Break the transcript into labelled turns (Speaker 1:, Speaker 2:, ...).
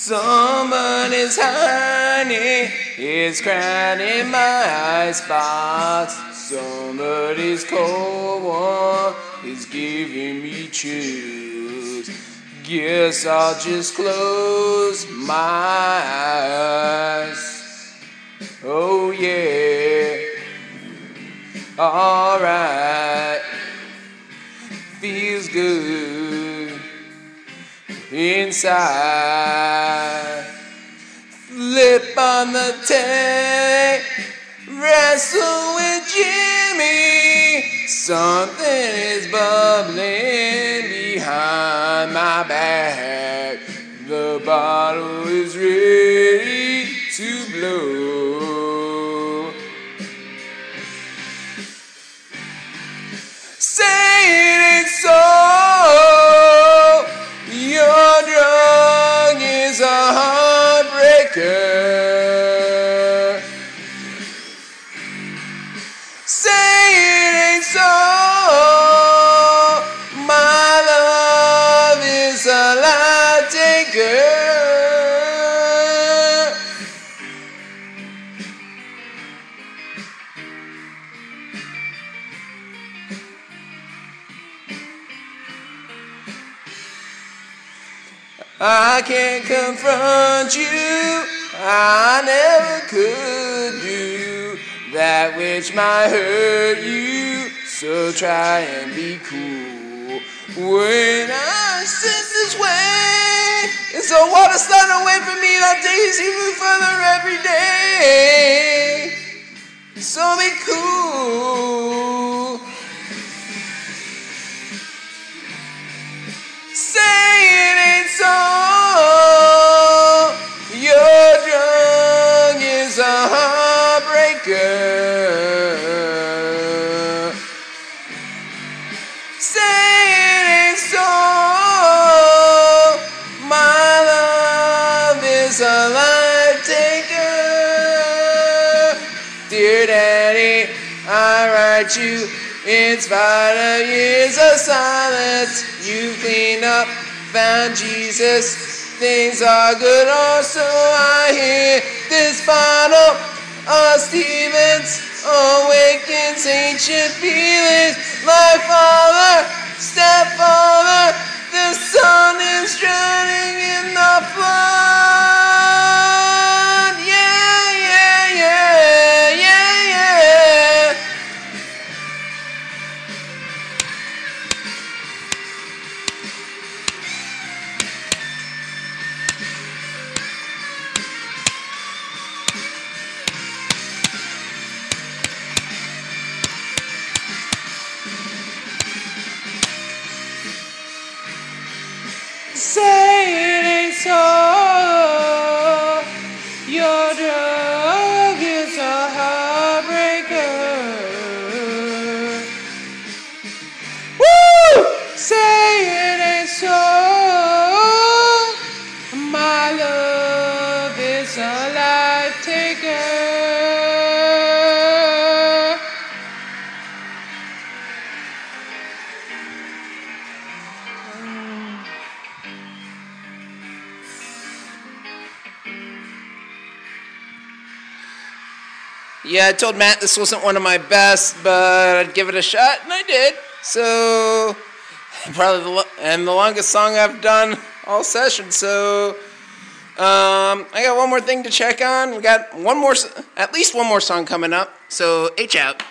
Speaker 1: Somebody's honey is crying in my icebox. Somebody's cold one is giving me chills. Guess I'll just close my eyes. Oh yeah, alright, feels good inside. Flip on the tape, wrestle with Jimmy. Something is bubbling behind my back. The bottle is ready to blow. Say it ain't so. Your drug is a heartbreaker. Say it ain't so. My love is a life taker. I can't confront you, I never could do that which might hurt you, so try and be cool. When I sit this way, it's a water slide away from me, that days even further every day, so be cool. Say it ain't so. Your drug is a heartbreaker. Say it ain't so. My love is a life taker. Dear Daddy, I write you in spite of years of silence. You cleaned up, found Jesus. Things are good, or so I hear. This bottle of Stevens awakens ancient feelings. Like father, stepfather, the sun is drowning in the flood. Yeah, yeah, yeah, yeah, yeah. Say it ain't so. Your drug is a heartbreaker. Woo! Say it ain't so. My love is a life taker. Yeah, I told Matt this wasn't one of my best, but I'd give it a shot, and I did. So, probably the longest song I've done all session. So, I got one more thing to check on. We got at least one more song coming up. So, H out.